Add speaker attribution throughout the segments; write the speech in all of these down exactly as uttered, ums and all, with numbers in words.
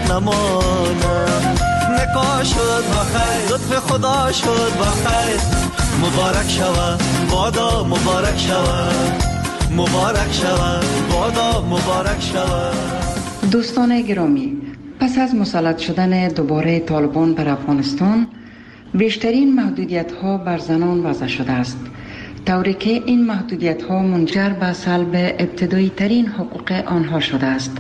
Speaker 1: نمانم. نکاح شد بخیر، لطف خدا شد بخیر. مبارک شود بادا مبارک شود، مبارک شود بادا مبارک شود.
Speaker 2: دوستان گرامی، پس از مسلط شدن دوباره طالبان بر افغانستان، بیشترین محدودیت ها بر زنان وضع شده است، طوری که این محدودیت ها منجر به سلب ابتدایی ترین حقوق آنها شده است.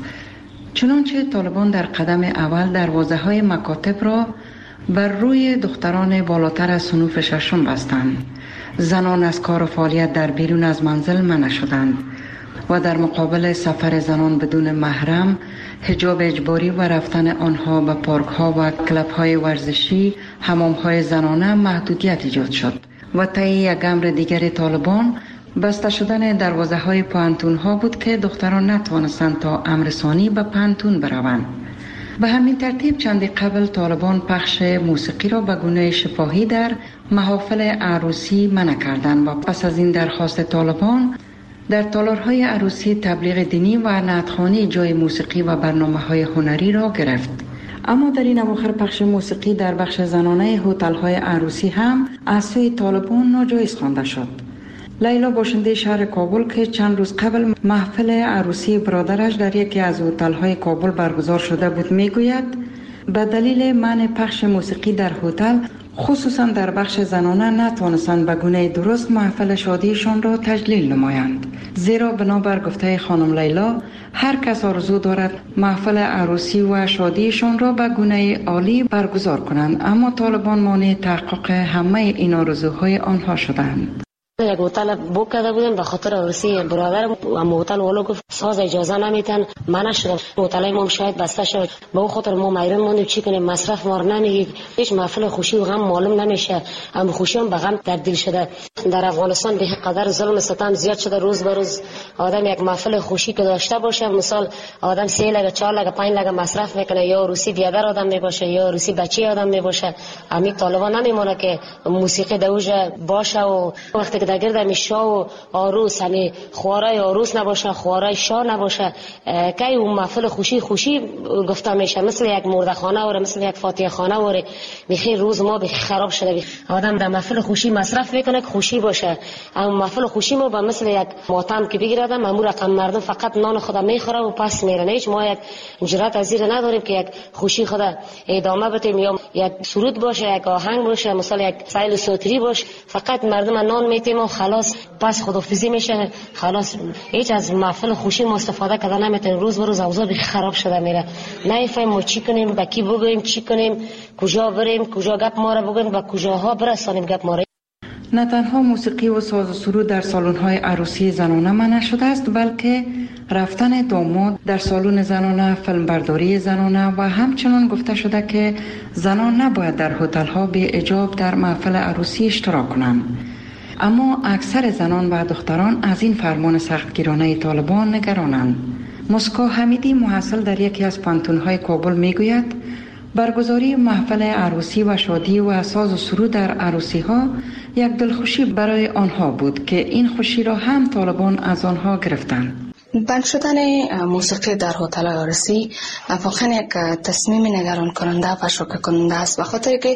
Speaker 2: چنانچه طالبان در قدم اول دروازه های مکاتب را بر روی دختران بالاتر از صنوف ششم بستند. زنان از کار و فعالیت در بیرون از منزل منع شدند و در مقابل سفر زنان بدون محرم، حجاب اجباری و رفتن آنها به پارک ها و کلب های ورزشی، حمام های زنانه محدودیت ایجاد شد. و طی یک امر دیگر طالبان، بسته شدن دروازه های پانتون ها بود که دختران نتوانستند تا امر ثانی به پانتون بروند. به همین ترتیب چندی قبل طالبان پخش موسیقی را به گونه شفاهی در محافل عروسی منع کردند و پس از این درخواست طالبان در تالارهای عروسی تبلیغ دینی و نعتخوانی جای موسیقی و برنامه‌های هنری را گرفت. اما در این اواخر پخش موسیقی در بخش زنانه هتل‌های عروسی هم از سوی طالبان ناجایز خوانده شد. لیلا باشنده شهر کابل که چند روز قبل محفل عروسی برادرش در یکی از هتل‌های کابل برگزار شده بود میگوید به دلیل منع پخش موسیقی در هتل، خصوصا در بخش زنانه، نتوانستند به گونه درست محفل شادیشان را تجلیل نمایند. زیرا بنابر گفته خانم لیلا، هر کس آرزو دارد محفل عروسی و شادیشان را به گونه عالی برگزار کنند، اما طالبان مانع تحقق همه این آرزوهای آنها شدند.
Speaker 3: یک هتل بوک کرده بودیم به خاطر عروسی برادرم، اما هتل والا گفت ساز اجازه نمیتن، منع شد. هتل ما شاید بسته شد، به اون خاطر ما میرون موندیم چی کنیم، مصرف ما نمیگید، هیچ محفل خوشی و غم معلوم نمیشه، اما خوشی هم به غم تبدیل شده. در افغانستان به قدر ظلم و ستم زیاد شده، روز به روز آدم یک محفل خوشی که داشته باشه، مثال آدم سه لگه چهار لگه پنج لگه مصرف میکنه، یا عروسی بیادر آدم میباشه یا عروسی بچه آدم میباشه. امی طالبان نمیمونه که موسیقی دوجه باشه و وقتی که در گرد می شاه و عروس همی خوارای عروس نباشه، خوارای شاه نباشه، که اون محفل خوشی خوشی گفته میشه، مثل یک مردخانه و مثل یک فاتحه خانه و میخی روز ما بخی خراب شده. آدم در محفل خوشی مصرف میکنه که خوشی باشه، اما محفل خوشی ما به مثل یک ماتم که بگیرد، مامور رقم مردم فقط نان خدا میخوره و پس میره. هیچ ما یک جرأت از زیر نداریم که یک خوشی خدا ادامه بدیم، یا یک سرود باشه، یک آهنگ باشه، مثلا یک سایل صوتی باشه، فقط مردم نان میتیم و خلاص پس خدافیزی میشه، خلاص هیچ از محفل خوشی ما استفاده کردن نمیتونیم. روز به روز اوضاع بخ خراب شده میره، نمیفهمیم ما چی کنیم، با کی بگوییم، چی کنیم، کجا بریم، کجا گپ ما را بگوییم، با کجاها برسانیم گپ ما را.
Speaker 2: نه تنها موسیقی و ساز و سرود در سالن‌های عروسی زنانه منع شده است، بلکه رفتن داماد در سالن زنانه، فیلمبرداری زنانه و همچنان گفته شده که زنان نباید در هتل‌ها بی حجاب در محفل عروسی اشتراک کنند. اما اکثر زنان و دختران از این فرمان سختگیرانه طالبان نگرانند. مسکا حمیدی محصل در یکی از پانتون‌های کابل میگوید برگزاری محفل عروسی و شادی و ساز و سرود در عروسی ها یک دلخوشی برای آنها بود که این خوشی را هم طالبان از آنها گرفتند.
Speaker 4: بند شدن موسیقی در هتل عروسی واقعا یک تصمیم نگران کننده و شوکه کننده است، بخاطر که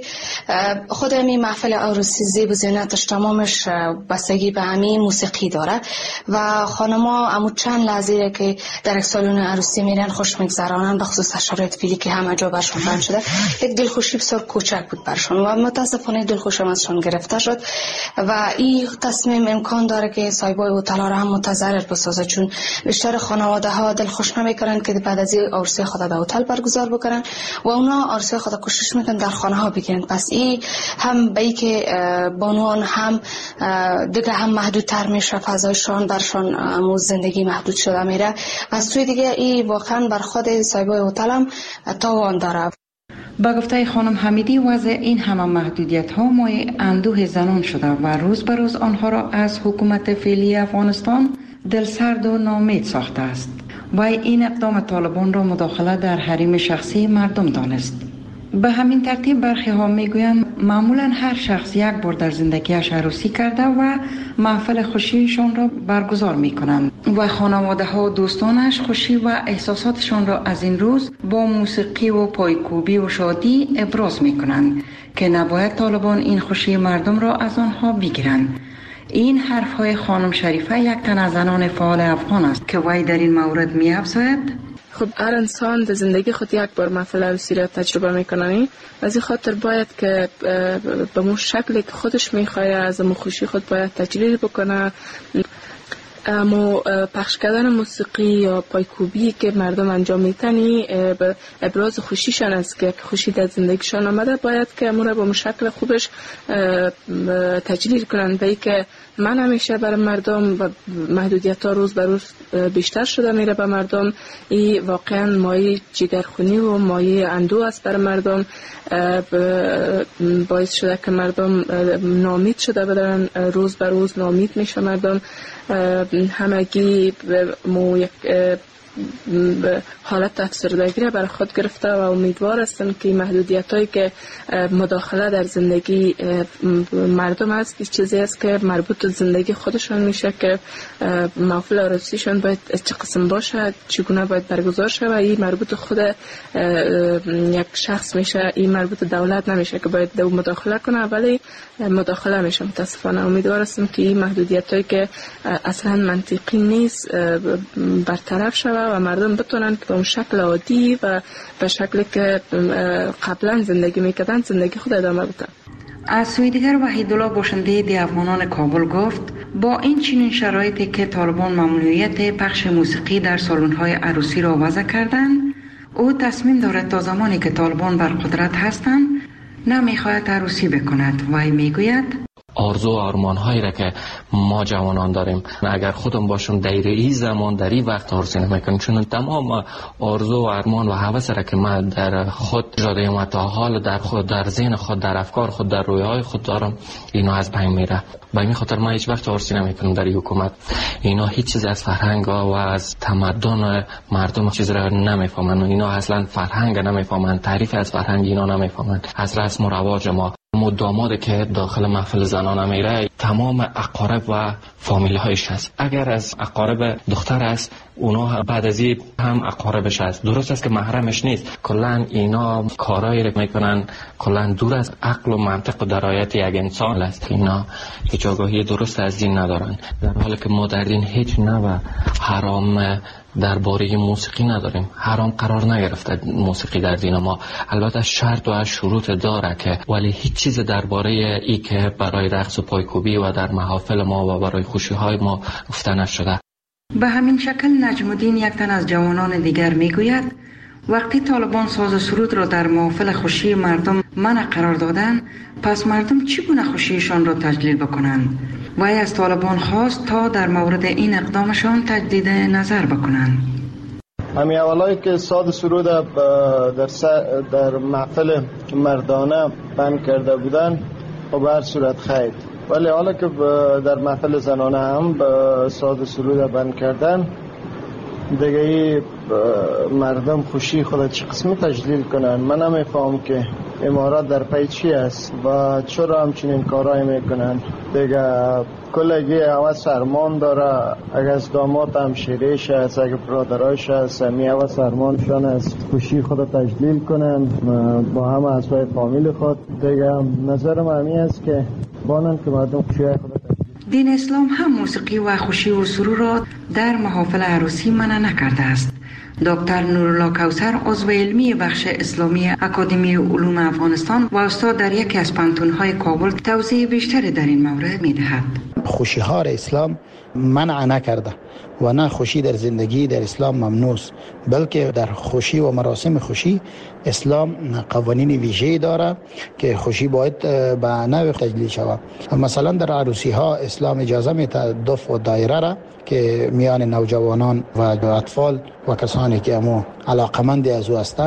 Speaker 4: خود همین محفل عروسی زیب و زینتش تمامش بستگی به همین موسیقی داره و خانما همو چند لحظه که در یک سالن عروسی میرن خوش میگذرانن، به خصوص شرایط فعلی که همه جا برشون بند شده، یک دلخوشی بسیار کوچک بود برشون و متاسفانه دلخوشی ازشون گرفته شد و این تصمیم امکان داره که صاحبای هتل ها را هم متضرر بسازه، چون بیشتر خانواده ها دلخوش نمیکنن که بعد از این عروسی خود در هتل برگزار بکنن و اونا عروسی خود کوشش میکنن در خانه ها بگیرن. پس این هم به ای که بانوان هم دیگه هم محدودتر میشه، فضایشان برشان امو زندگی محدود شده میره و از سوی دیگه این واقعا بر خود صاحبای هتل هم تاوان داره.
Speaker 2: با گفته خانم حمیدی وضع این همه محدودیت ها مایه اندوه زنان شده و روز به روز آنها را از حکومت فعلی افغانستان دلسرد و ناامید ساخته است و این اقدام طالبان را مداخله در حریم شخصی مردم دانست. به همین ترتیب برخی ها میگویند معمولا هر شخص یک بار در زندگیش عروسی کرده و محفل خوشیشان را برگزار می کنند و خانواده ها و دوستانش خوشی و احساساتشان را از این روز با موسیقی و پایکوبی و شادی ابراز می کنند که نباید طالبان این خوشی مردم را از آنها بگیرند. این حرف های خانم شریفه یک تن از زنان فعال افغان است که وی در این مورد می افزاید:
Speaker 5: خب هر انسان در زندگی خود یک بار محفل عروسی را تجربه میکنه، از این خاطر باید که به مو شکلی که خودش میخواد از مو خوشی خود باید تجلیل بکنه. اما پخش کردن موسیقی یا پایکوبی که مردم انجام میتنی به ابراز خوشیشان است که خوشی در زندگیشان آمده، باید که امور را به شکل خوبش تجلیل کنند. به که من همیشه برای مردم و محدودیت ها روز به روز بیشتر شده میره به مردم، این واقعا مایه جگرخونی و مایه اندوه است برای مردم، باعث شده که مردم ناامید شده بدن، روز به روز ناامید میشه مردم. همگی مو یک حالت افسردگی را بر خود گرفته و امیدوار هستم که محدودیت هایی که مداخله در زندگی مردم است، این چیزی است که مربوط به زندگی خودشان میشه که محفل عروسیشان باید چه قسم باشه، چگونه باید برگزار شه و این مربوط خود یک شخص میشه، این مربوط دولت نمیشه که باید دو مداخله کنه، ولی مداخله میشه. متاسفانه امیدوار هستم که این محدودیت هایی که اصلا منطقی نیست برطرف شود و مردم بتونن که به اون شکل عادی و به شکلی که قبلا زندگی میکردن زندگی خود ادامه بدن.
Speaker 2: از سوی دیگر وحیدالله باشنده دی افغانان کابل گفت با این چنین شرایطی که طالبان ممنوعیت پخش موسیقی در سالن‌های عروسی را وضع کردند، او تصمیم دارد تا زمانی که طالبان بر قدرت هستند نمیخواهد عروسی بکند. وی میگوید
Speaker 6: آرزو و آرمان هایی را که ما جوانان داریم اگر خودم باشم در این زمان در این وقت عروسی نمیکنم، چون تمام آرزو و آرمان و هوس را که من در خود جاده و تا حال در خود در ذهن خود در افکار خود در رویاهای خود دارم، اینا از بین میره. به این خاطر من هیچ وقت عروسی نمیکنم در این حکومت. اینا هیچ چیز از فرهنگ و از تمدن مردم چیز را نمیفهمن، اینا اصلا فرهنگ نمیفهمن، تعریف از فرهنگ اینا نمیفهمن، از رسم و رواج ما. داماد که داخل محفل زنانه میره تمام اقارب و فامیل هایش هست. اگر از اقارب دختر است اونا بعد از این هم اقاربش هست. درست است که محرمش نیست. کلن اینا کارایی رو میکنن کلن دور از عقل و منطق و درایت یک انسان است. اینا هیچ آگاهی درست از دین ندارن، در حالی که ما در دین هیچ نوع حرام درباره موسیقی نداریم. حرام قرار نگرفته موسیقی در دین ما. البته شرط و شروط داره که، ولی هیچ چیز درباره ای که برای رقص و پایکوبی و در محافل ما و برای خوشی های ما گفته نشده.
Speaker 2: به همین شکل نجم الدین یک تن از جوانان دیگر میگوید وقتی طالبان ساز و سرود را در محافل خوشی مردم منع قرار دادند، پس مردم چگونه خوشیشان را تجلیل بکنند؟ وی از طالبان خواست تا در مورد این اقدامشان تجدید نظر بکنند.
Speaker 7: همین اولایی که ساز سرود در, در محفل مردانه بند کرده بودن و به هر صورت خیر، ولی حالا که در محفل زنانه هم ساز سرود بند کردن، دیگه ای مردم خوشی خود چه قسمی تجلیل کنن؟ من نمیفهم که امارات در پی چی است و چرا همچنین کارایی میکنن. دیگه کلگی حوث ارمان داره، اگر از داماد هم شیریش هست، اگر برادرایش هست، همی حوث ارمانشان است خوشی خود تجلیل کنن با همه اعضای فامیل خود. دیگه نظرم همی است که بانن که مردم خوشی خود تجلیل.
Speaker 2: دین اسلام هم موسیقی و خوشی و سرور را در محافل عروسی منع نکرده است. دکتر نورالله کوثر عضو علمی بخش اسلامی اکادمی علوم افغانستان و استاد در یکی از پانتون‌های کابل توضیح بیشتری در این مورد می‌دهد.
Speaker 8: خوشی ها را اسلام منع نکرده و نه خوشی در زندگی در اسلام ممنوع است، بلکه در خوشی و مراسم خوشی اسلام قوانین ویژه‌ای داره که خوشی باید به نوع تجلیل شود. مثلا در عروسی ها اسلام اجازه میده دف و دایره را که میان نوجوانان و اطفال و کسانی که امو علاقمند از او هستند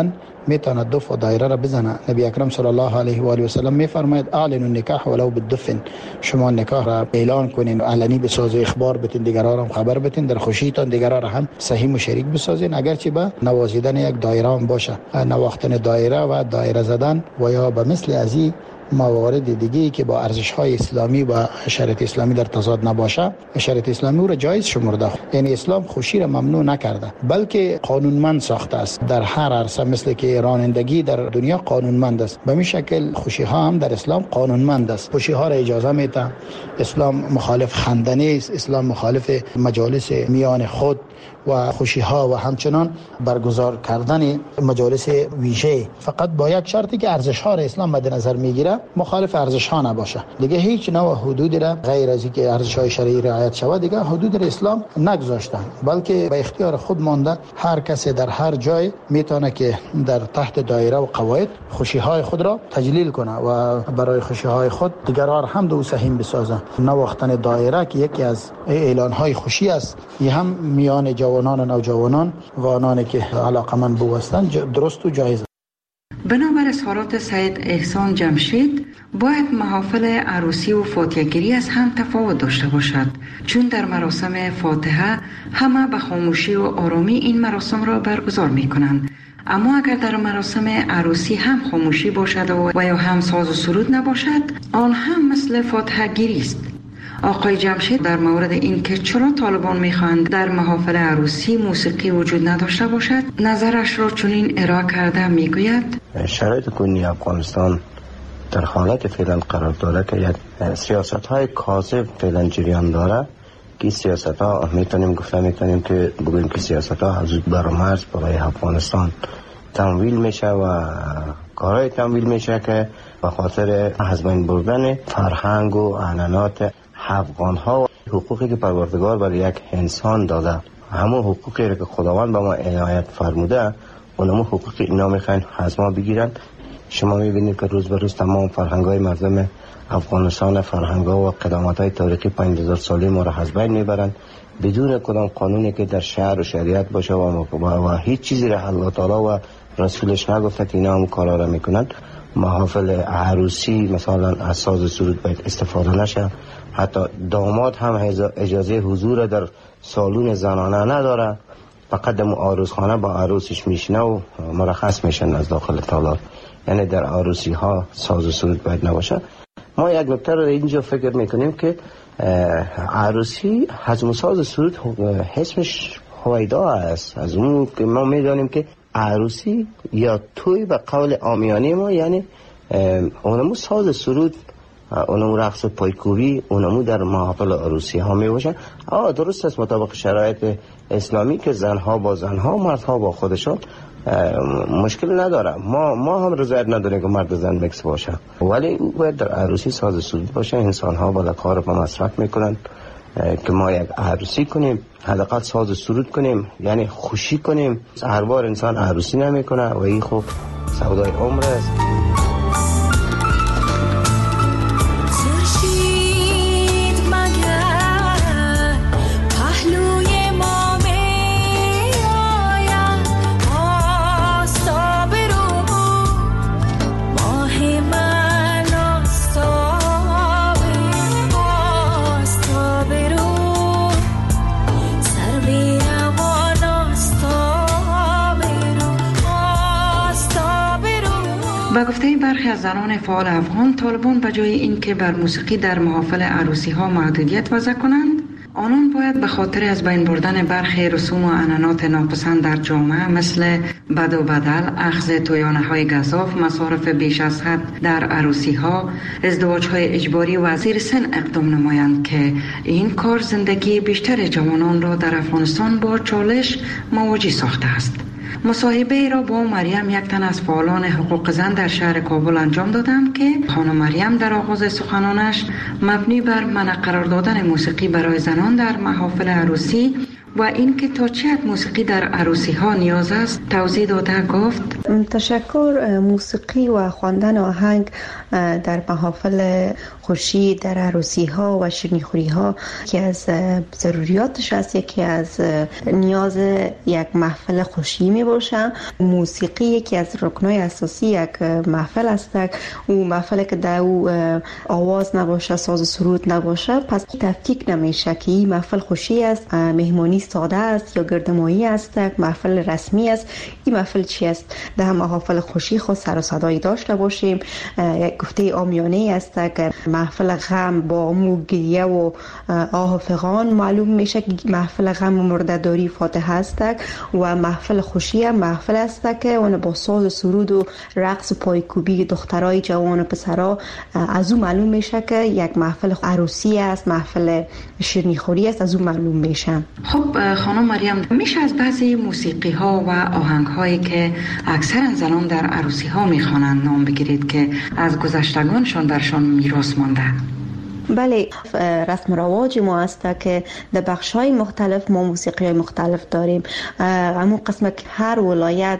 Speaker 8: میتونه دف و دایره را بزنه. نبی اکرم صلی الله علیه و آله و سلم میفرماید اعلنوا النکاح ولو بالدف، شما نکاح را اعلان کنین، علنی بسازید، اخبار بتین، دیگران هم خبر بتین، در خوشیتان دیگران را هم صحیح و شریک بسازین، اگرچه به نوازیدن یک دایره هم باشه، نواختن دایره و دایره زدن و یا به مثل ازی موارد دیگه که با ارزش‌های اسلامی و شریعت اسلامی در تضاد نباشه، شریعت اسلامی او را جایز شمرده. یعنی اسلام خوشی را ممنوع نکرده بلکه قانونمند ساخته است. در هر عرصه مثل که رانندگی در دنیا قانونمند است، به این شکل خوشی ها هم در اسلام قانونمند است. خوشی ها را اجازه میده. اسلام مخالف خندنی است، اسلام مخالف مجالس میان خود و خوشی ها و همچنان برگزار کردن مجالس ویژه، فقط با یک شرطی که ارزش ها را اسلام مد نظر میگیره، مخالف ارزش ها نباشه. دیگه هیچ نوع حدودی را غیر از اینکه ارزش های شرعی رعایت شود دیگه حدود را اسلام نگذاشته، بلکه به اختیار خود مانده. هر کسی در هر جای میتونه که در تحت دایره و قواعد خوشی های خود را تجلیل کنه و برای خوشی های خود دیگران هم دو سهیم بسازه. نواختن دایره که یکی از اعلان های خوشی است، این هم میان جوانان و نوجوانان و آنانی که علاقمند بو هستند درست و جایز است.
Speaker 2: بنابر اظهارات سید احسان جمشید، باید محافل عروسی و فاتحه‌گیری از هم تفاوت داشته باشد، چون در مراسم فاتحه همه به خاموشی و آرامی این مراسم را برگزار می کنند، اما اگر در مراسم عروسی هم خاموشی باشد و یا هم ساز و سرود نباشد، آن هم مثل فاتحه‌گیری است. آقای جمشید در مورد این که چرا طالبان میخواهند در محافل عروسی موسیقی وجود نداشته باشد نظرش را چنین ارائه کرده میگوید:
Speaker 9: شرایط کنونی افغانستان در حالت فعلا قرار داره که یک سیاست های کاذب فعلا جریان داره که سیاست ها میتونیم گفته میتونیم که بگوییم که سیاست ها از برمرز برای افغانستان تمویل میشه و کارهای تمویل میشه که به خاطر از بین بردن فرهنگ و عنعنات افغان ها و حقوقی که پروردگار برای یک انسان داده، همون حقوقی که خداوند به ما عنایت فرموده، اونم حقوق اینا میخواین از ما بگیرن. شما میبینید که روز به روز تمام فرهنگ های مردم افغانستان، فرهنگ ها و قدامت های تاریخی پنج هزار ساله ما را از بین میبرن بدون کدام قانونی که در شهر و شریعت باشه و, و, و هیچ چیزی را الله تعالی و رسولش نگفته که اینا هم کارا را میکنن. محافل عروسی مثلا از ساز سرود باید استفاده نشه، حتی داماد هم اجازه حضور در سالون زنانه نداره، فقط در عروسخانه با عروسش میشنه و مرخص میشن از داخل تالار. یعنی در عروسی ها ساز و سرود باید نباشه. ما یک نکته رو اینجا فکر میکنیم که عروسی حجم ساز سرود اسمش هویدا است. از اون که ما میدانیم که عروسی یا توی به قول عامیانه ما یعنی اونمو ساز سرود، اونمو رقص پایکوبی، اونمو در محافل عروسی ها می باشن. آه درست است مطابق شرایط اسلامی که زنها با زنها، مردها با خودشون مشکل نداره. ما ما هم رضایت نداریم که مرد و زن میکس باشه، ولی باید در عروسی ساز سرود باشه. انسان ها بالا کار با مصرف میکنن که ما یک عروسی کنیم، حداقل ساز سرود کنیم، یعنی خوشی کنیم. هر بار انسان عروسی نمیکنه و این خوب سودای عمر است.
Speaker 2: با گفته برخی از زنان فعال افغان، طالبان به جای اینکه بر موسیقی در محافل عروسی ها محدودیت وضع کنند، آنان باید به خاطر از بین بردن برخی رسوم و عنعنات ناپسند در جامعه مثل بد و بدل، اخذ تویانه های گزاف، مصارف بیش از حد در عروسی ها، ازدواج های اجباری و زیر سن اقدام نمایند که این کار زندگی بیشتر جوانان را در افغانستان با چالش مواجه ساخته است. مصاحبه را با مریم، یک تن از فعالان حقوق زن در شهر کابل انجام دادم که خانم مریم در آغاز سخنانش مبنی بر منع قرار دادن موسیقی برای زنان در محافل عروسی و اینکه تا چه حد موسیقی در عروسی ها نیاز است توضیح داده گفت.
Speaker 10: تشکر. موسیقی و خواندن آهنگ در محافل خوشی، در عروسی ها و شیرینیخوری ها که از ضروریاتش است، یکی از نیاز یک محفل خوشی می باشه. موسیقی یکی از رکنای اساسی یک محفل است. او محفل که در او آواز نباشه، ساز و سرود نباشه، پس تفکیک نمیشه که این محفل خوشی است، مهمانی ساده است یا گردمایی است، محفل رسمی است. این محفل چی است؟ در محافل خوشی خود سر و صدایی داشته باشیم. یک گفته عامیانه است که محفل غم با موگیه و آه و فغان معلوم میشه که محفل غم و مرده‌داری فاتحه است و محفل خوشی محفل است که اون با ساز و سرود و رقص و پایکوبی دخترای جوان و پسرا از او معلوم میشه که یک محفل عروسی است، محفل شیرینیخوری است، از او معلوم میشه.
Speaker 2: خب خانم مریم، میشه از بعضی موسیقی ها و آهنگ هایی که اکثر زنان در عروسی ها میخوانند نام بگیرید که از گذشتگانشان درشان میراث مانده؟
Speaker 10: بله، رسم و رواج ما است که در بخش‌های مختلف ما موسیقی مختلف داریم. همون قسم که هر ولایت،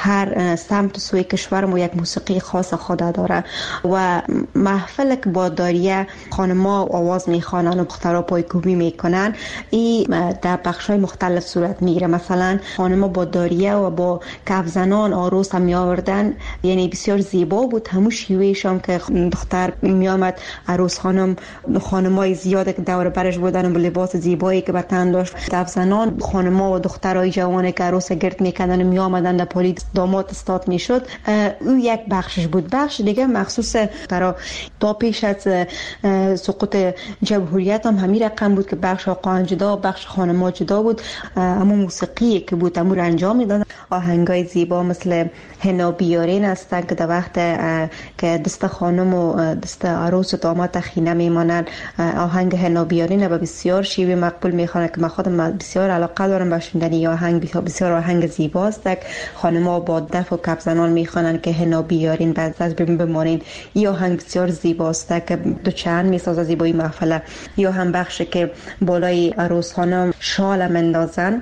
Speaker 10: هر سمت سوی کشور ما یک موسیقی خاص خود داره و محفل که با داریه خانم‌ها آواز میخوانن و دخترها پایکوبی میکنن، این در بخش‌های مختلف صورت میگیره. مثلا خانم‌ها با داریه و با کف زنان عروس هم میآوردن، یعنی بسیار زیبا بود. همون شیوهشون که دختر میآمد، عروس خانم خانمای زیاده که دور برش بودن و لباس زیبایی که به تن داشت، کف زنان خانما و دخترای جوانه که عروس گرد میکردن و میآمدن در پالی داماد استاد میشد. او یک بخشش بود. بخش دیگه مخصوص برای تا پیش از سقوط جمهوریت هم همین رقم بود که بخش آقایان جدا، بخش خانما جدا بود. اما موسیقی که بود امور انجام میدادن. آهنگای زیبا مثل حنا بیارین هستن که در وقت که دست خانم و دست عروس و داماد خینه میمانن، آهنگ حنا بیارین به بسیار شیوه مقبول میخوانن که من خودم بسیار علاقه دارم به شنیدن آهنگ. بسیار آهنگ زیباست. خانم‌ها با دف و کف زنان میخوانن که حنا بیارین بعد از بمانین. این آهنگ بسیار زیباست که دو چند میسازه زیبایی محفل. یا هم بخشی که بالای عروس خانم شال مندازن،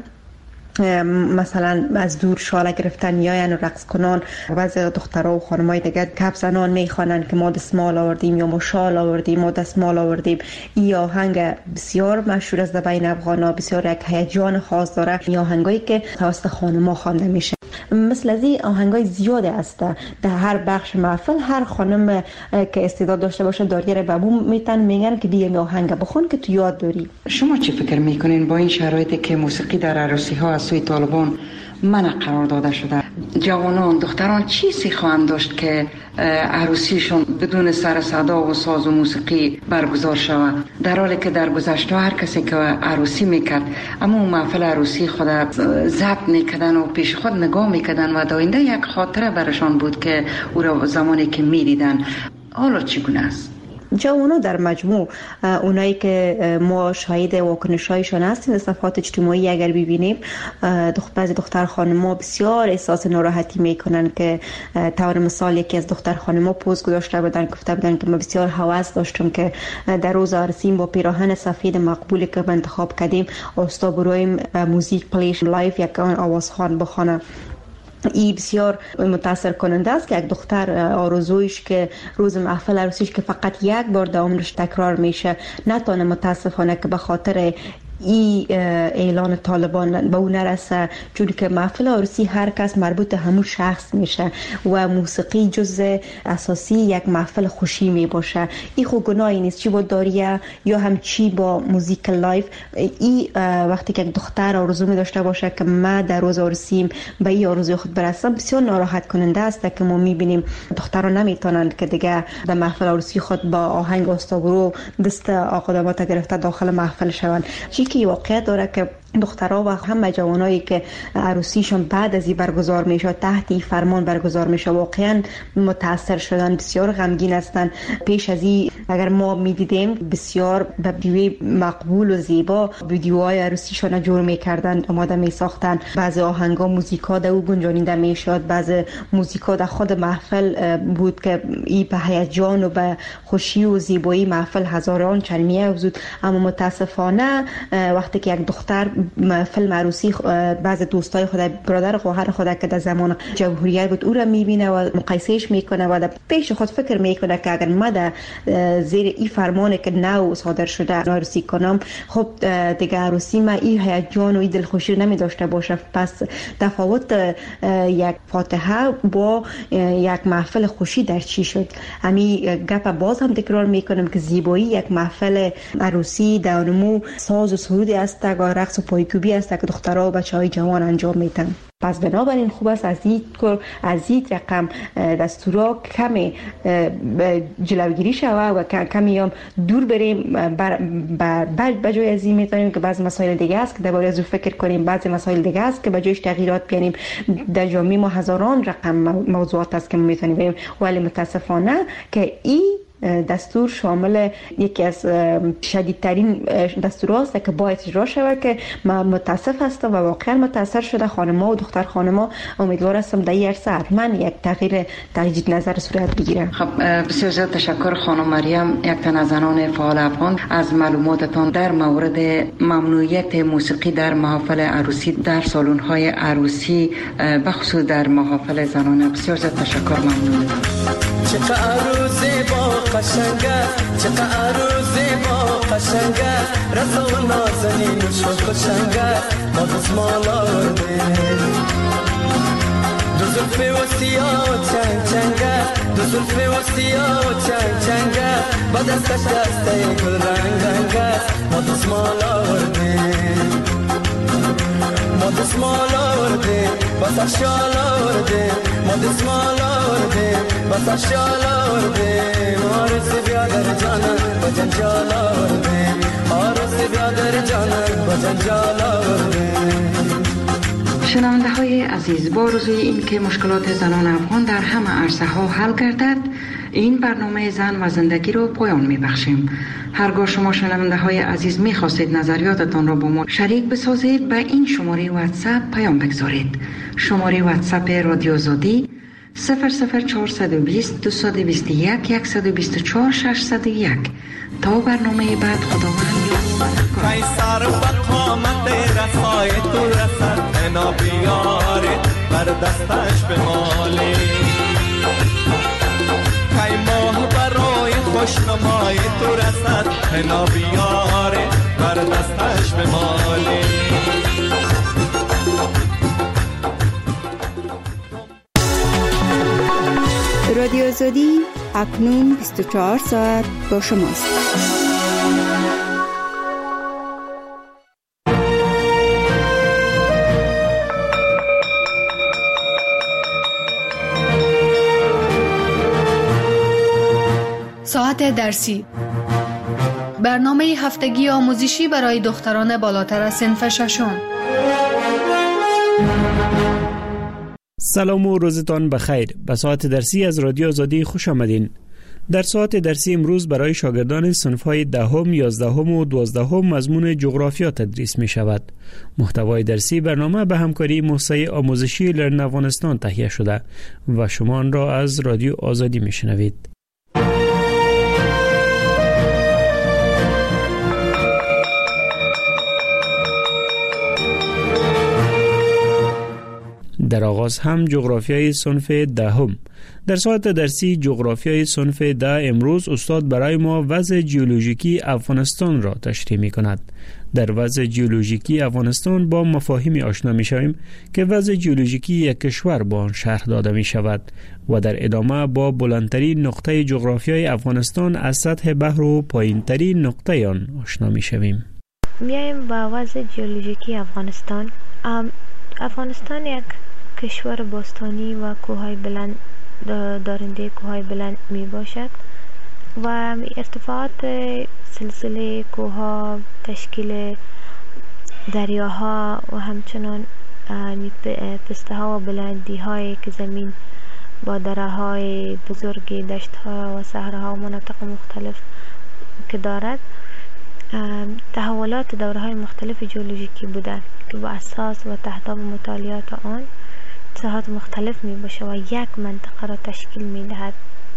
Speaker 10: مثلا از دور شاله گرفتن یا یعنی رقص کنان. بعضی دخترها و خانمای دیگه کف زنان میخوانن که ما دستمال آوردیم یا ما شال آوردیم، ما دستمال آوردیم. این آهنگ بسیار مشهور است در بین افغانا، بسیار یک هیجان خاص داره. این آهنگایی که توسط خانم‌ها خوانده میشه. مثل از این آهنگای زیاده است در هر بخش محفل. هر خانم که استعداد داشته باشه داریه به بوم میتن میگن که بیا آهنگ بخون که تو یاد داری.
Speaker 2: شما چی فکر میکنین با این شرایطی که موسیقی در عروسی ها از سوی طالبان منع قرار داده شده، جوانان دختران چیزی خواهند داشت که عروسیشون بدون سر صدا و ساز و موسیقی برگزار شود، در حالی که در گذشته هر کسی که عروسی میکرد اما اون محفل عروسی خود ضبط میکردن و پیش خود نگاه میکردن و داینده یک خاطره برشان بود که او را زمانی که میدیدن. حالا چگونه است؟
Speaker 10: جوانو در مجموع اونایی که ما شاهد واکنش‌هایشون هستیم در صفحات اجتماعی اگر ببینیم، بعضی دختر خانم‌ها بسیار احساس ناراحتی میکنن که طور مثال یکی از دختر خانم‌ها پوز گذاشته بودن، گفته بودن که ما بسیار هوس داشتم که در روز عروسی با پیراهن سفید مقبولی که انتخاب کردیم استا برویم موزیک پلیش لایف یک آوازخوان بخونه. ای بسیار متاثر کننده است که یک دختر آرزویش که روز محفل عروسیش که فقط یک بار در عمرش تکرار میشه نتونه متاسفانه که به خاطر ای اعلان طالبان به اون نرسه، چون که محفل عروسی هر کس مربوط همون شخص میشه و موسیقی جزء اساسی یک محفل خوشی می باشه. این خو گناهی نیست، چی با داریه یا هم چی با موزیک لایف. ای وقتی که دختر آرزو می داشته باشه که من در روز عروسیم به این آرزوی خود برسم، بسیار ناراحت کننده است که ما میبینیم دخترها نمیتونند که دیگه در محفل عروسی خود با آهنگ استاگرو دست آقادمات گرفته داخل محفل شوند. چی که واقعیت داره که دخترها و همه جوانایی که عروسیشون بعد از این برگزار میشه تحت این فرمان برگزار میشه واقعا متاثر شدن، بسیار غمگین هستن. پیش از این اگر ما میدیدیم بسیار به ویدیوی مقبول و زیبا ویدیوهای عروسیشان جور میکردن، آماده میساختن. بعضی آهنگا موزیکا در او گنجانیده میشد، بعضی موزیکا در خود محفل بود که ای به هیجان و به خوشی و زیبایی محفل هزاران چلمیه افزود. اما متاسفانه وقتی که یک دختر فیلم عروسی بعض دوستای خود، برادر خواهر خود که در زمان جمهوریت بود او را میبینه و مقایسهش میکنه و در پیش خود فکر میکنه که اگر ما در زیر این فرمانی که نو صادر شده عروسی کنم، خب دیگه عروسی ما این هیجان و این دلخوشی نمی داشته باشه. پس تفاوت یک فاتحه با یک محفل خوشی در چی شد؟ همین گپ باز هم تکرار میکنم که زیبایی یک محفل عروسی در نمو ساز و سرودی است و رقص و پایکوبی است که دخترها و بچهای جوان انجام میدن. پس بنابراین خوب است از این از این رقم دستورا کمی جلوگیری شود و کمی هم دور بریم. بعد بجای از این میتونیم که بعض مسائل دیگه است که درباره از او فکر کنیم، بعضی مسائل دیگه است که بجایش تغییرات بیاریم. در جامعه ما هزاران رقم موضوعات است که ما میتونیم بریم، ولی متاسفانه که این دستور شامل یکی از شدیدترین دستورات که باید اجرا شود که من متاسف هستم و واقعا متاثر شده خانم‌ها و دختر خانم‌ها. امیدوار هستم در این عرصه حتما یک تغییر تجدید نظر صورت بگیره.
Speaker 2: خب بسیار زیاد تشکر خانم مریم، یک تن از زنان فعال افغان، از معلوماتتان در مورد ممنوعیت موسیقی در محافل عروسی در سالن‌های عروسی بخصوص در محافل زنانه. بسیار زیاد تشکر، ممنون.
Speaker 1: چقدر عروسی با قشنگه، چقدر عروسی با قشنگه، رضا و نازنین و شوق و شنگه، ما دزمال آورده دو زلفی و سیاه و چنگ چنگه، دو زلفی و سیاه و چنگ چنگه، با دستش دسته گل رنگ رنگه، ما دزمال آورده ما دزمال آورده با سرشال آورده، ما دزمال آورده با سرشال آورده، آرزی بیادر جانم با جنجال آورده، آرزی بیادر جانم با جنجال آورده.
Speaker 2: شنونده های عزیز، با آرزوی این که مشکلات زنان افغان در همه عرصه ها حل گردد، این برنامه زن و زندگی رو پایان می بخشیم. هرگاه شما شنونده های عزیز می خواستید نظریاتتان را با ما شریک بسازید، به این شماره واتساپ پیام بگذارید. شماره واتساپ رادیو آزادی صفر صفر چهارصد و بیست دویست و بیست و یک صد و بیست و چهار ششصد و یک. تا برنامه بعد، خداوند
Speaker 1: قیصر و قامت رسای تو رسد، انا بیاره بر دستش به مالی، قی ماه برای خوشنمای تو رسد، انا بیاره بر دستش به مالی.
Speaker 11: رادیو آزادی اکنون بیست و چهار ساعت با شماست.
Speaker 12: ساعت درسی، برنامه هفتگی آموزشی برای دختران بالاتر از صنف ششم.
Speaker 13: سلام و روزتان بخیر. به ساعت درسی از رادیو آزادی خوش آمدین. در ساعت درسی امروز برای شاگردان صنف‌های دهم، یازدهم و دوازدهم مضمون جغرافیا تدریس می شود. محتوای درسی برنامه به همکاری موسسه آموزشی لرن افغانستان تهیه شده و شما آن را از رادیو آزادی می شنوید. در آغاز هم جغرافیای صنف دهم. در ساعت درسی جغرافیای صنف ده امروز استاد برای ما وضع جیولوژیکی افغانستان را تشریح می کند. در وضع جیولوژیکی افغانستان با مفاهیمی آشنا می شویم که وضع جیولوژیکی یک کشور با آن شرح داده می شود و در ادامه با بلندترین نقطه جغرافیای افغانستان از سطح بحر و پایینترین نقطه آن آشنا می شویم.
Speaker 14: میایم با وضع جیولوژیکی افغانستان. افغانستان یک کشور باستانی و کوههای بلند دارنده کوههای بلند می باشد و ارتفاعات سلسله کوهها، تشکیل دریاها و همچنان پسته ها و بلندی هایی که زمین با دره های بزرگی، دشت ها و صحراها و مناطق مختلف که دارد، تحولات دوره های مختلف ژئولوژیکی بودند که با اساس و تحتاب مطالعات آن ساحات مختلف می باشه و یک منطقه را تشکیل می دهد.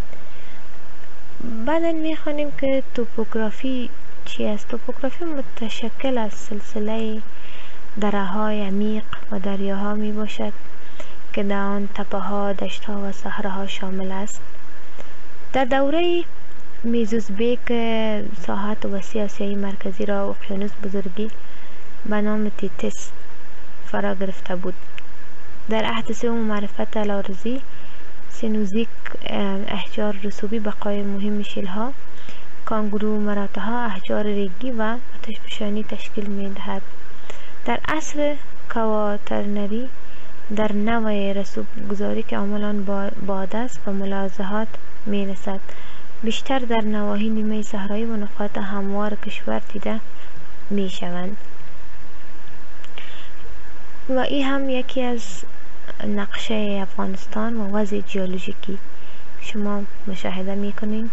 Speaker 14: بعدا می خوانیم که توپوگرافی چی است؟ توپوگرافی متشکل از سلسله دره های عمیق و دریاها می باشد که در آن تپه ها، دشت ها و صحراها شامل است. در دوره میزوزبیک ساحات وسیع آسیای مرکزی را اقیانوس بزرگی به نام تیتس فرا گرفته بود. در عهد سوم معرفت الارضی سینوزیک احجار رسوبی بقای مهم شیلها، کانگرو مراتها، احجار ریگی و آتشفشانی تشکیل می دهد. در عصر کواترنری در نوع رسوب گذاری که عملان باد است و ملاحظات می رسد، بیشتر در نواحی نیمه صحرایی و نقاط هموار کشور دیده می شوند. و این هم یکی از نقشه افغانستان و وضع ژئولوژیکی شما مشاهده می کنید.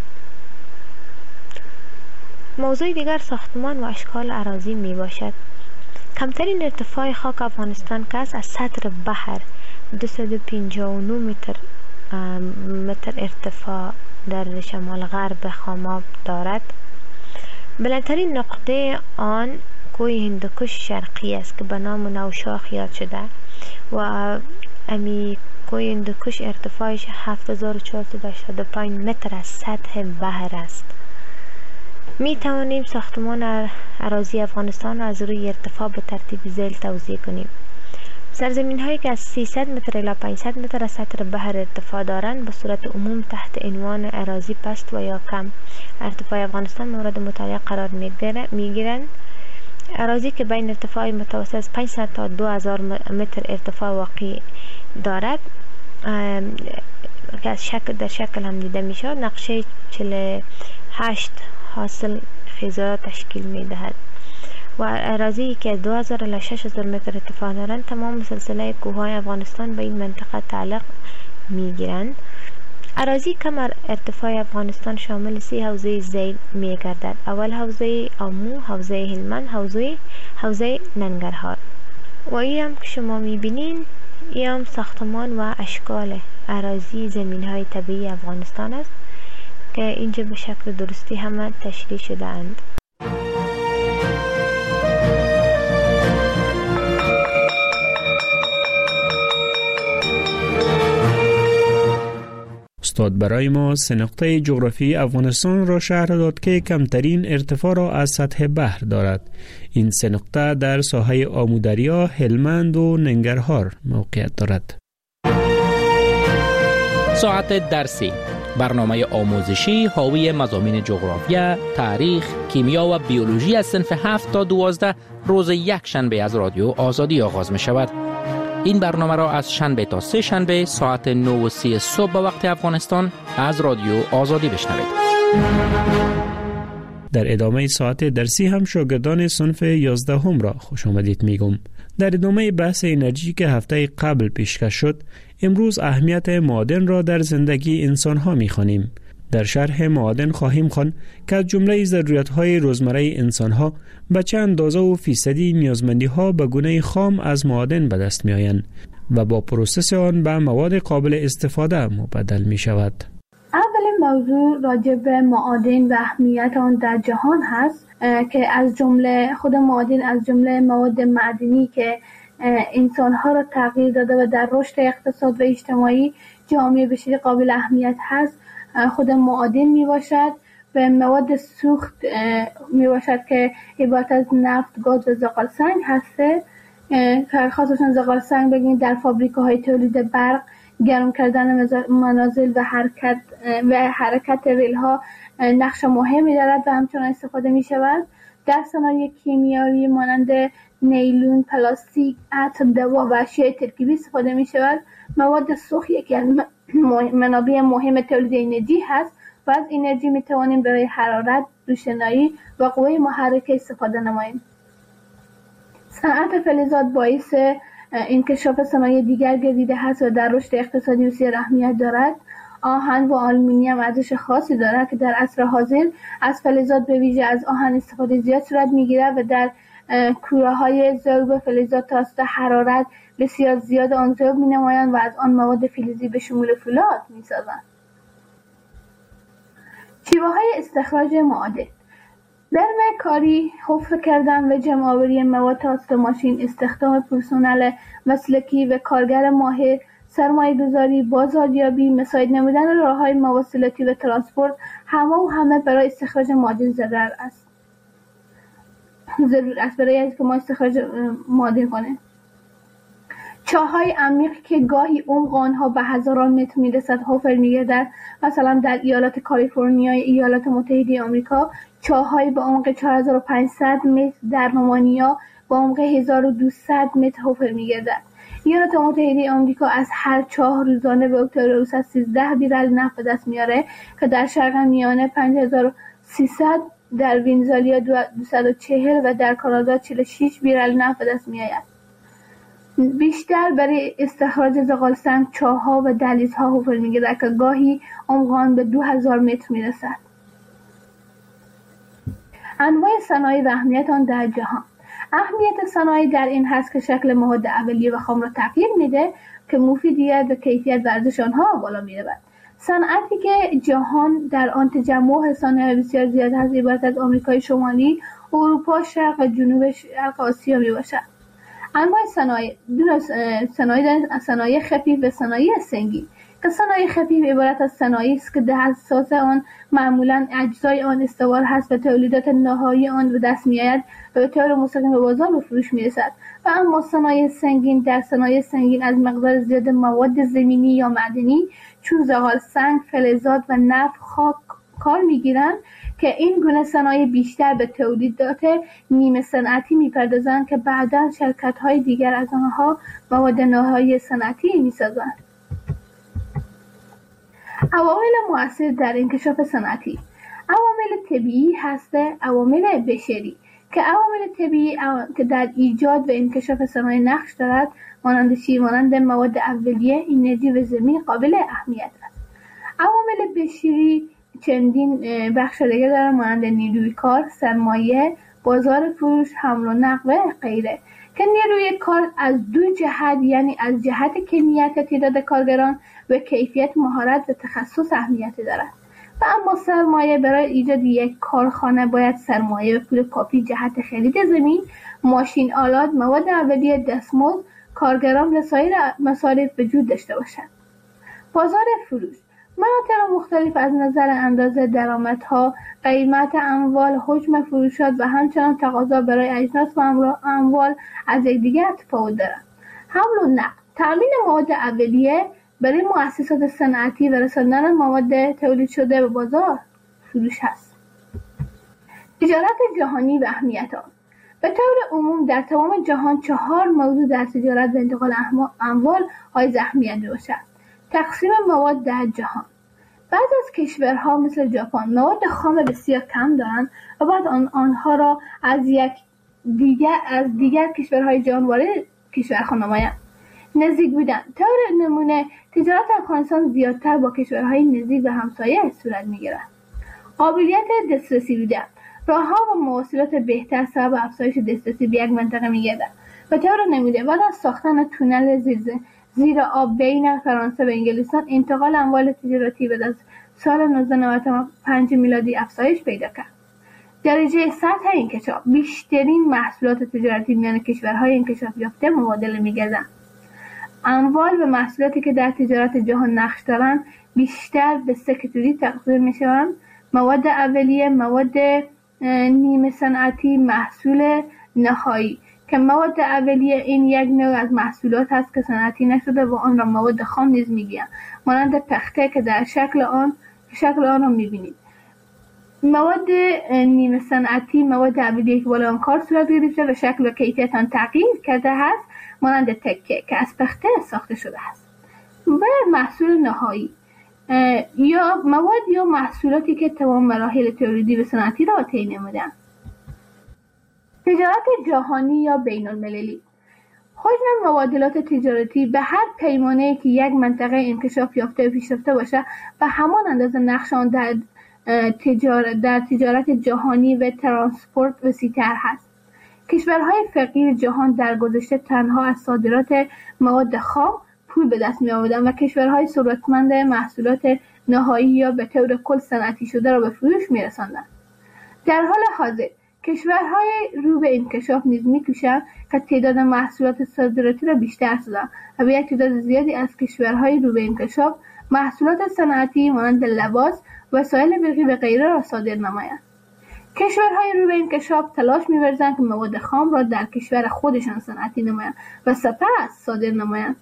Speaker 14: موضوع دیگر ساختمان و اشکال اراضی می باشد. کمترین ارتفاع خاک افغانستان که از سطح بحر دویست و پنجاه و نه متر متر ارتفاع در شمال غرب خاماب دارد. بلندترین نقطه آن کوه هندوکش شرقی است که به نام نوشاخ یاد شده و امی کوه هندوکش ارتفاعش هفت هزار و چهارصد و هشتاد و پنج متر از سطح بحر است. می توانیم ساختمان اراضی افغانستان را از روی ارتفاع به ترتیب ذیل توضیح کنیم. سرزمین هایی که از سیصد متر الی پانصد متر از سطح بحر ارتفاع دارند به صورت عموم تحت عنوان اراضی پست و یا کم ارتفاع افغانستان مورد مطالعه قرار می گیرند. اراضی که بین ارتفاع متوسط از پانصد تا دو هزار متر ارتفاع واقع دارد که از شکل در شکل هم دیده می شود، نقشه چهل و هشت حاصل خیزه تشکیل می دهد. و اراضی که از دو هزار الی شش هزار متر ارتفاع دارند تمام سلسله کوههای افغانستان به این منطقه تعلق می گیرند. اراضی کم ارتفاع افغانستان شامل سی حوزه ذیل می گردد. اول حوزه آمو، حوزه هلمند، حوزه حوزه ننگرهار. و این هم که شما می بینین این هم ساختمان و اشکال اراضی زمین های طبیعی افغانستان است که اینجا به شکل درستی همه تشریح شده اند.
Speaker 13: استاد برای ما سه نقطه جغرافی افغانستان را شرح داد که کمترین ارتفاع را از سطح بحر دارد. این سه نقطه در ساحه آمودریا، هلمند و ننگرهار موقعیت دارد.
Speaker 15: ساعت درسی، برنامه آموزشی حاوی مضامین جغرافیا، تاریخ، کیمیا و بیولوژی از صنف هفت تا دوازده روز یک شنبه از رادیو آزادی آغاز می شود. این برنامه را از شنبه تا سه شنبه ساعت نه و سی صبح به وقت افغانستان از رادیو آزادی بشنوید.
Speaker 13: در ادامه ساعت درسی هم شاگردان صنف یازده هم را خوش آمدید میگم. در ادامه بحث انرژی که هفته قبل پیشکش شد، امروز اهمیت معادن را در زندگی انسان ها می خوانیم. در شرح معادن خواهیم خوان که از جمله ضرورت های روزمره انسان ها به چه اندازه و فیصدی نیازمندی ها به گونه خام از معادن به دست می آیند و با پروسس آن به مواد قابل استفاده مبدل می شود.
Speaker 16: اولین موضوع راجع به معادن و اهمیت آن در جهان هست که از جمله خود معادن از جمله مواد معدنی که انسان ها را تغییر داده و در رشد اقتصاد و اجتماعی جامعه بشری قابل اهمیت هست خود معادن می باشد. و مواد سوخت می باشد که عبارت از نفت، گاز و زغال سنگ هسته که خاصشان زغال سنگ بگیم در فابریکه تولید برق، گرم کردن منازل و حرکت و حرکت ریل ها نقش مهمی دارد و همچنان استفاده می شود. در صنایع کیمیایی مانند نیلون، پلاستیک، عطر، دوا و اشیاء ترکیبی استفاده می شود. مواد سوخت یکی از منابع مهم تولید انرژی هست و از انرژی می توانیم برای حرارت، روشنایی و قوه محرکه استفاده نماییم. صنعت فلزات باعث انکشاف صنایع دیگر گردیده هست و در رشد اقتصادی بسیار اهمیت دارد. آهن و آلومینیوم ارزش خاصی دارد که در عصر حاضر از فلزات به ویژه از آهن استفاده زیاد صورت میگیرد و در کوره‌های ذوب فلزات توسط حرارت بسیار زیاد آن ذوب می‌نمایند و از آن مواد فلزی به شمول فولاد می‌سازند. شیوه‌های استخراج معادن: برمه کاری، حفر کردن و جمع‌آوری مواد توسط ماشین، استخدام پرسنل مسلکی و کارگر ماهر، سرمایه‌گذاری، بازاریابی، مساعد نمودن راه‌های مواصلاتی و ترانسپورت همه و همه برای استخراج معادن ضرر است. ضرور است برای اینکه ما استخراج معادن کنیم. چاه‌های عمیق که گاهی عمق آنها به هزاران متر میرسد حفر می‌گردد. مثلا در ایالات کالیفرنیا ایالات متحده آمریکا چاه‌های به عمق چهار هزار و پانصد متر، در رومانیا به عمق هزار و دویست متر حفر می‌گردد. ایالات متحده آمریکا از هر چاه روزانه به طور سیزده بیرل نفت به دست میاره که در شرق میانه پنج هزار و سیصد، در ونزوئلا دویست و چهل و در کانادا چهل و شش بیرل نفت به دست میآید. بیشتر برای استخراج زغال سنگ چاه‌ها و دهلیزها حفر می‌گردد که گاهی عمق آن به دو هزار متر میرسد. انواع صنایع و اهمیت آن در جهان: اهمیت صنایع در این هست که شکل مواد اولیه و خام را تغییر میده که مفیدیت و کیفیت و ارزش آنها بالا میرود. صنعتی که جهان در آن تجمع صنایع بسیار زیاد هست عبارت از آمریکای شمالی، اروپا، شرق و جنوب شرق آسیا میباشد. انواع صنایع: دو صنایع صنایع خفیف و صنایع سنگین که صنایع خفیف عبارت از صنایعی است که در اساس آن معمولاً اجزای آن استوار هست و تولیدات نهایی آن به دست میآید و به طور مستقیم به بازار به فروش میرسد. و اما صنایع سنگین، در صنایع سنگین از مقدار زیاد مواد زمینی یا معدنی چون زغال سنگ، فلزات و نفت خاک کار میگیرند که این گونه صنایع بیشتر به تولیدات نیمه صنعتی میپردازند که بعداً شرکت‌های دیگر از آنها مواد نهایی صنعتی میسازند. عوامل مؤثر در انکشاف صنعتی: عوامل طبیعی هست، عوامل بشری که عوامل طبیعی که در ایجاد و انکشاف صنایع نقش دارد مانند چی؟ مانند مواد اولیه، انرژی و زمین قابل اهمیت است. عوامل بشری چندین بخش دیگر دارند مانند نیروی کار، سرمایه، بازار فروش، حمل و نقل و غیره که نیروی کار از دو جهت یعنی از جهت کمیت تعداد کارگران و کیفیت مهارت و تخصص اهمیت دارد. و اما سرمایه برای ایجاد یک کارخانه باید سرمایه و پول کافی جهت خرید زمین، ماشین آلات، مواد اولیه، دستمزد، کارگران و سایر مصارف وجود داشته باشد. بازار فروش: مناطق مختلف از نظر اندازه درآمدها، قیمت اموال، حجم فروشات و همچنان تقاضا برای اجناس و اموال از یکدیگر تفاوت دارند. حمل و نقل: تامین مواد اولیه برای مؤسسات صنعتی و رساندن مواد تولید شده به بازار فروش است. تجارت جهانی و اهمیت آن: به طور عموم در تمام جهان چهار موضوع در تجارت و انتقال اموال های اهمیت میباشد. تقسیم مواد در جهان: بعض از کشورها مثل ژاپن مواد خام بسیار کم دارند و بعد آن آنها را از یک دیگر از دیگر کشورهای جهان وارد کشور خود نمایند. نزدیک بودن: طور نمونه تجارت افغانستان زیادتر با کشورهای نزدیک و همسایه صورت میگیرد. قابلیت دسترسی بودن: راهها و مواصلات بهتر سبب افزایش دسترسی به یک منطقه میگردد. به طور نمونه بعد از ساختن تونل زیر زیر آب بین فرانسه و انگلستان انتقال اموال تجارتی بعد از سال نوزده نود و پنج میلادی افزایش پیدا کرد. درجه سطح انکشاف: بیشترین محصولات تجارتی میان کشورهای انکشاف یافته مبادله می‌گردند. اموال و محصولاتی که در تجارت جهان نقش دارند بیشتر به سه کاتگوری تقسیم می‌شوند: مواد اولیه، مواد نیمه صنعتی، محصول نهایی که مواد اولیه این یک نوع از محصولات هست که صنعتی نشده و آن را مواد خام نیز میگویند مانند تخته که در شکل آن شکل آن را می‌بینید. مواد نیمه صنعتی مواد اولیه که بالا آن کار صورت گرفته و شکل و کیفیت آن تغییر کرده است مانند تکه که از تخته ساخته شده است. و محصول نهایی یا مواد یا محصولاتی که تمام مراحل تولیدی و صنعتی را طی نموده‌اند. تجارت جهانی یا بین المللی: حجم مبادلات تجارتی به هر پیمانه‌ای که یک منطقه انکشاف یافته و پیشرفته باشه به همان اندازه نقش آن در تجارت در تجارت جهانی و ترانسپورت وسیع‌تر هست. کشورهای فقیر جهان در گذشته تنها از صادرات مواد خام پول به دست می‌آوردند و کشورهای ثروتمند محصولات نهایی یا به طور کل صنعتی شده را به فروش می‌رساندند. در حال حاضر کشورهای رو به انکشاف نیز می‌کوشند که تعداد محصولات صادراتی را بیشتر سازند و به یک تعداد زیادی از کشورهای رو به انکشاف محصولات صنعتی مانند لباس، وسایل برقی و غیره را صادر نمایند. کشورهای رو به انکشاف تلاش می‌ورزند که مواد خام را در کشور خودشان صنعتی نمایند و سپس صادر نمایند.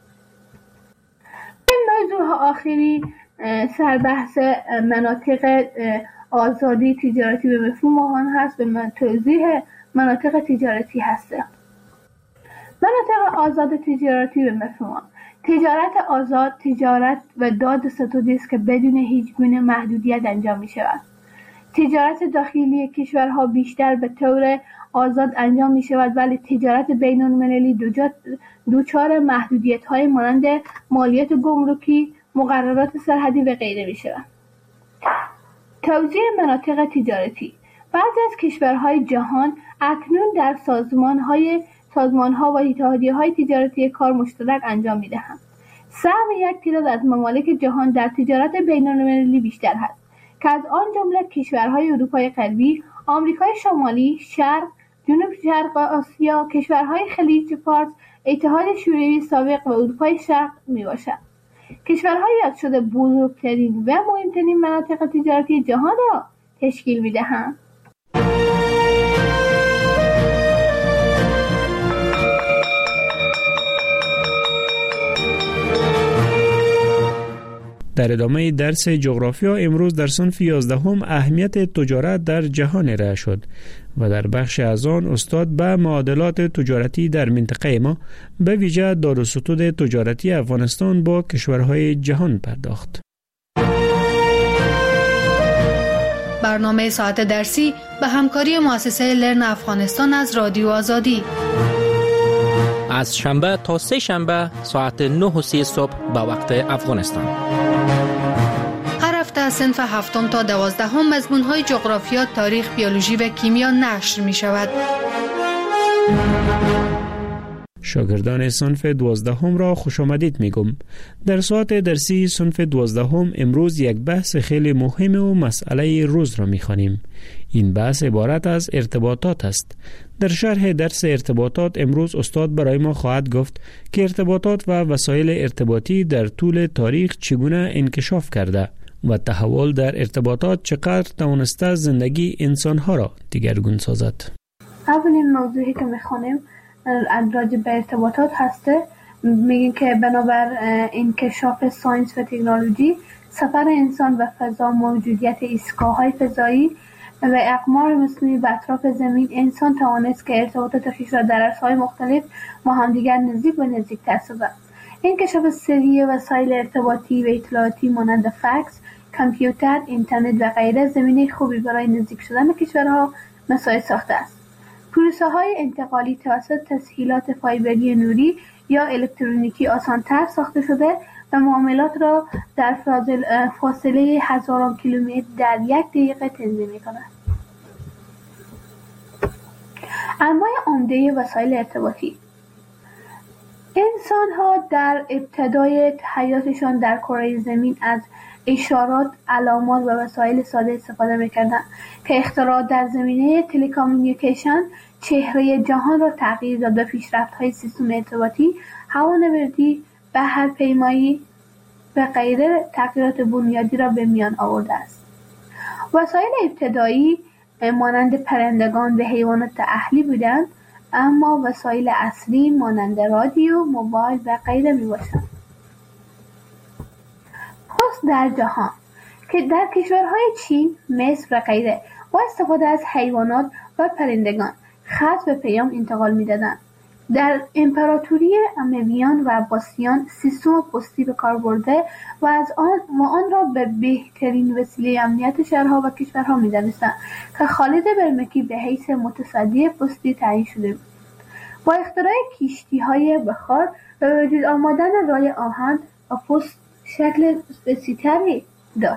Speaker 16: این موضوع آخری سربحث مناطق آزادی تجارتی به مفهوم آن هست به توضیح مناطق تجارتی هست. مناطق آزاد تجارتی به مفهوم آن تجارت آزاد تجارت و داد ستودی است که بدون هیچ گونه محدودیت انجام می شود. تجارت داخلی کشورها بیشتر به طور آزاد انجام می شود ولی تجارت بین المللی دوچار محدودیت های مانند مالیات گمرکی، مقررات سرحدی و غیره می شود. توزیع مناطق تجارتی بعضی از کشورهای جهان اکنون در سازمانهای سازمانها و اتحادیه‌های تجارتی کار مشترک انجام می‌دهند. سهم یک تعداد از ممالک جهان در تجارت بین‌المللی بیشتر است که از آن جمله کشورهای اروپای غربی، آمریکای شمالی، شرق، جنوب شرق آسیا، کشورهای خلیج فارس، اتحاد شوروی سابق و اروپای شرق میباشد. کشورهای یاد شده بزرگترین و مهمترین مناطق تجارتی جهان را تشکیل می‌دهند.
Speaker 13: در ادامه درس جغرافیا امروز در صنف یازدهم اهمیت تجارت در جهان ارائه شد و در بخش از آن استاد به معادلات تجارتی در منطقه ما به ویژه داد و ستد تجارتی افغانستان با کشورهای جهان پرداخت.
Speaker 12: برنامه ساعت درسی به همکاری مؤسسه لرن افغانستان از رادیو آزادی
Speaker 15: از شنبه تا سه شنبه ساعت نه و سی صبح به وقت افغانستان.
Speaker 12: هر هفته از صنف هفتم تا دوازدهم مضمون‌های جغرافیا، تاریخ، بیولوژی و کیمیا نشر می شود.
Speaker 13: شاگردان صنف دوازدهم را خوش آمدید میگم. در ساعت درسی صنف دوازدهم امروز یک بحث خیلی مهم و مسئله روز را میخوانیم. این بحث عبارت از ارتباطات است. در شرح درس ارتباطات امروز استاد برای ما خواهد گفت که ارتباطات و وسایل ارتباطی در طول تاریخ چگونه انکشاف کرده و تحول در ارتباطات چقدر توانسته زندگی انسانها را دیگرگون سازد.
Speaker 16: اولین موضوعی که میخوانیم راجع به ارتباطات هسته. میگیم که بنابر انکشاف ساینس و تکنولوژی سفر انسان و فضا، موجودیت ایستگاه‌های فضایی و اقمار مصنوعی به اطراف زمین، انسان توانست که ارتباطات خویش را در عرصه‌های مختلف با همدیگر نزدیک و نزدیکتر سازد. انکشاف سری وسایل ارتباطی و اطلاعاتی مانند فکس، کامپیوتر، اینترنت و غیره زمینه خوبی برای نزدیک شدن کشورها مساعد ساخته است. پروسه‌های انتقالی توسط تسهیلات فایبری نوری یا الکترونیکی آسان‌تر ساخته شده و معاملات را در فاصله هزاران کیلومتر در یک دقیقه تنظیم می‌کند. انواع عمده وسایل ارتباطی. انسان‌ها در ابتدای حیاتشان در کره زمین از اشارات، علامات و وسایل ساده استفاده می‌کردند که اختراع در زمینه تلکامیونیکیشن چهره جهان را تغییر داد و پیشرفت‌های سیستم ارتباطی، هوانوردی، بحرپیمایی و غیره تغییرات بنیادی را به میان آورده است. وسایل ابتدایی مانند پرندگان و حیوانات اهلی بودند، اما وسایل اصلی مانند رادیو، موبایل و غیره میباشند. پست در جهان که در کشورهای چین، مصر و غیره با استفاده از حیوانات و پرندگان خط و پیام انتقال می‌دادند. در امپراتوری امویان و عباسیان سیستم پستی به کار برده و از آن و آن را به بهترین وسیله امنیت شهرها و کشورها می‌دانستند که خالد برمکی به حیث متصدی پستی تعیین شده بود. با اختراع کشتی‌های بخار و وجود آمدن رای آهن و پست شکل بسیطری داد.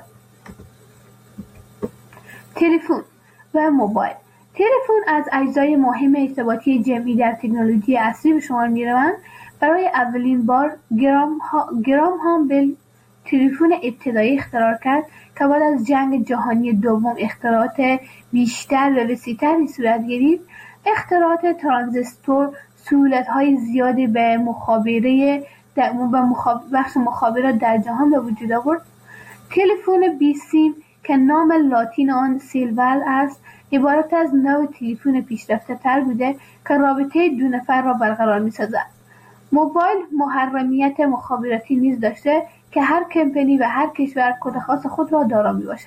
Speaker 16: تلفن و موبایل. تلفن از اجزای مهم ارتباطی جمعی در تکنولوژی عصری به شمار می‌روند. برای اولین بار گرام, ها، گرام هم بل تلفن ابتدایی اختراع کرد که بعد از جنگ جهانی دوم اختراعات بیشتر و وسیع‌تری صورت گرفت. اختراعات ترانزیستور سهولت‌های زیادی به مخابره در بخش مخابرات در جهان به وجود آورد. تلفن بی سیم که نام لاتین آن سیلول است، عبارت از نوع تلفن پیشرفته تر بوده که رابطه دو نفر را برقرار می‌سازد. موبایل محرمیت مخابراتی نیز داشته که هر کمپانی و هر کشور کد خاص خود را دارا میباشد.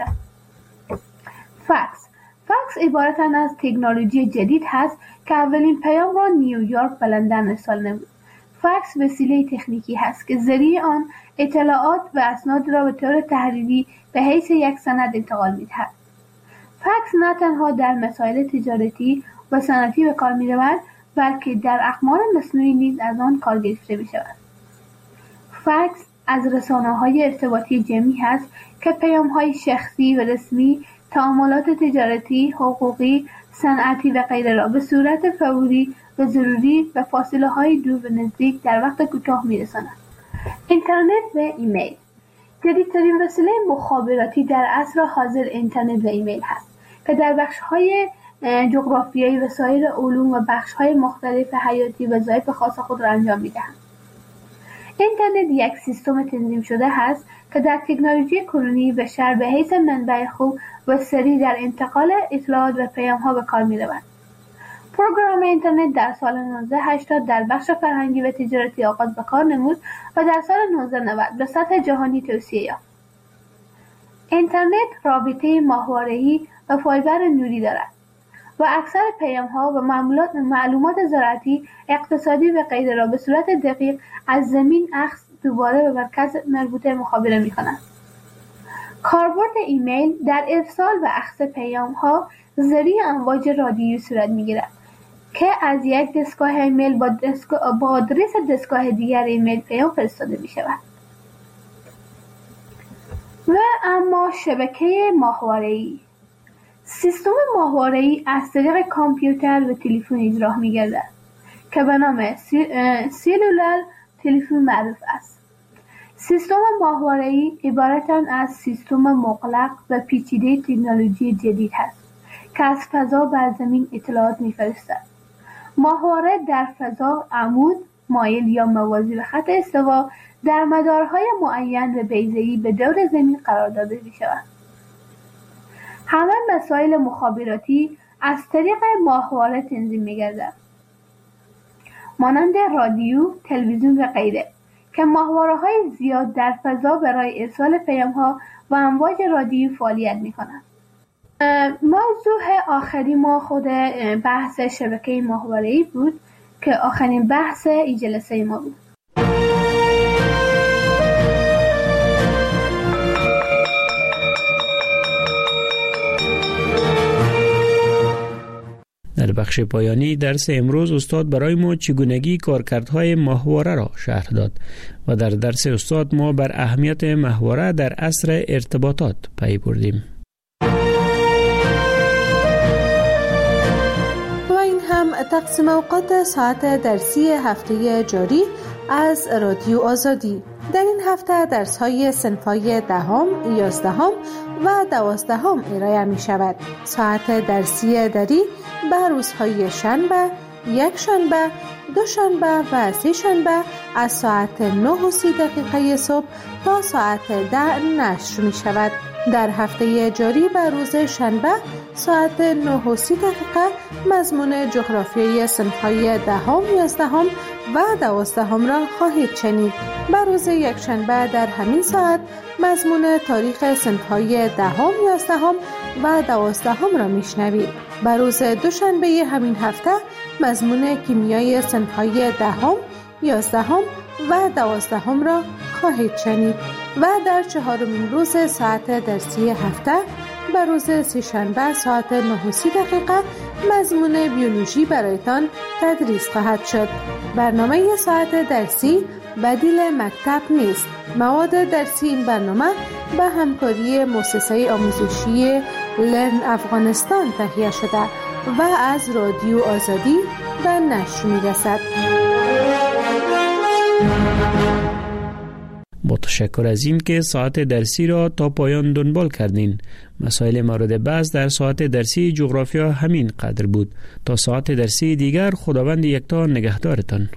Speaker 16: فکس فکس عبارت از تکنولوژی جدید هست که اولین پیام را نیویورک به لندن ارسال نمود. فکس وسیله تکنیکی هست که ذریعه آن اطلاعات و اسناد را به طور تحریری به حیث یک سند انتقال می‌دهد. فکس نه تنها در مسائل تجارتی و صنعتی به کار می‌رود، بلکه در اقمار مصنوعی نیز از آن کار گرفته می‌شود. فکس از رسانه‌های ارتباطی جمعی هست که پیام‌های شخصی و رسمی، تعاملات تجارتی، حقوقی، صنعتی و غیره را به صورت فوری و ضروری و فاصله‌های دور و نزدیک در وقت کوتاه می‌رساند. اینترنت و ایمیل جدیدترین وسیله مخابراتی در عصر حاضر اینترنت و ایمیل هست که در بخش‌های جغرافیایی و سایر علوم و بخش‌های مختلف حیاتی وظایف خاص خود را انجام می‌دهند. اینترنت یک سیستم تنظیم شده است که در تکنولوژی کنونی بشر به حیث منبع خوب و سریع در انتقال اطلاعات و پیام‌ها به کار می‌رود. پروگرام اینترنت در سال نوزده هشتاد در بخش فرهنگی و تجارتی آغاز به کار نمود و در سال نوزده نود به سطح جهانی توسعه یافت. اینترنت رابطه ماهواره‌ای و فایبر نوری دارد و اکثر پیام‌ها و معلومات معلومات زراعتی، اقتصادی و غیره را به صورت دقیق از زمین اخذ دوباره به مرکز مربوطه مخابره می‌کند. کاربرد ایمیل در ارسال و اخذ پیام‌ها ذریعه امواج رادیویی صورت می‌گیرد که از یک دستگاه ایمیل با, دستگاه با آدرس دستگاه دیگر ایمیل پیام فرستاده می‌شود. و اما شبکه ماهواره‌ای سیستم ماهواره‌ای از طریق کامپیوتر و تلفن اجرا می‌گردد که به نام سلولار تلفن معروف است. سیستم ماهواره‌ای عبارت از سیستم مغلق و پیچیده تکنولوژی جدید است که از فضا بر زمین اطلاعات می‌فرستد. ماهواره در فضا عمود مایل یا موازی به خط استوا در مدارهای معین و بیضه‌ای به دور زمین قرار داده می‌شود. همه مسائل مخابراتی از طریق ماهواره تنظیم می‌گردد، مانند رادیو، تلویزیون و غیره که ماهواره‌های زیاد در فضا برای ارسال پیام‌ها و امواج رادیویی فعالیت می‌کنند. موضوع آخری ما خود بحث شبکه ماهواره‌ای بود که آخرین بحث این جلسه ما بود.
Speaker 13: در بخش پایانی درس امروز استاد برای ما چگونگی کارکردهای ماهواره را شرح داد و در درس استاد ما بر اهمیت ماهواره در عصر ارتباطات پی بردیم.
Speaker 17: و این هم تقسیم اوقات ساعت درسی هفته جاری از رادیو آزادی. در این هفته درس های صنف‌های دهم، یازدهم و دوازدهم ارائه می شود. ساعت درسی دری به روزهای شنبه، یک شنبه، دو شنبه و سه شنبه از ساعت نه و سی دقیقه صبح تا ساعت ده نشر می شود. در هفته جاری به روز شنبه ساعت نه و سی دقیقه مضمون جغرافیای صنف‌های دهم، یازدهم و دوازدهم را خواهید شنید. به روز یک شنبه در همین ساعت مضمون تاریخ صنف‌های دهم، یازدهم و دوازدهم را میشنوید. به روز دوشنبه همین هفته مضمون کیمیای صنف‌های دهم، یازدهم و دوازدهم را خواهید شنید و در چهارمین روز ساعت درسی هفته به روز سه‌شنبه ساعت نه و سی دقیقه مضمون بیولوژی برایتان تدریس خواهد شد. برنامه ساعت درسی بدیل مکتب نیست. مواد درسی این برنامه به همکاری مؤسسه آموزشی لرن افغانستان تهیه شده و از رادیو آزادی به نشر می‌رسد.
Speaker 13: با تشکر از این که ساعت درسی را تا پایان دنبال کردین. مسائل مورد بحث در ساعت درسی جغرافیا همین قدر بود. تا ساعت درسی دیگر خداوند یکتا نگهدارتان.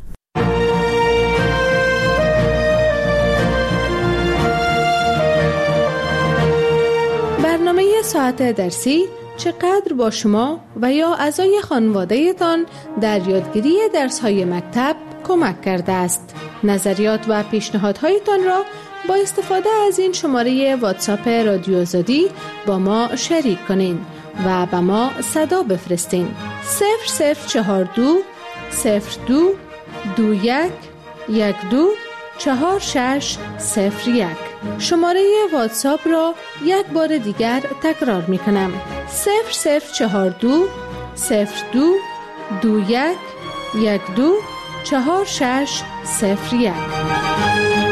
Speaker 17: برنامه ساعت درسی چقدر با شما و یا اعضای خانواده تان در یادگیری درس‌های مکتب کمک کرده است. نظریات و پیشنهادهایتان را با استفاده از این شماره واتساپ رادیو آزادی با ما شریک کنین و به ما صدا بفرستین. صفر صفر چهار دو صفر دو دو یک یک دو چهار شش صفر یک. شماره واتساپ را یک بار دیگر تکرار می کنم. صفر صفر چهار دو صفر دو دو یک یک دو چهار شش صفر یک.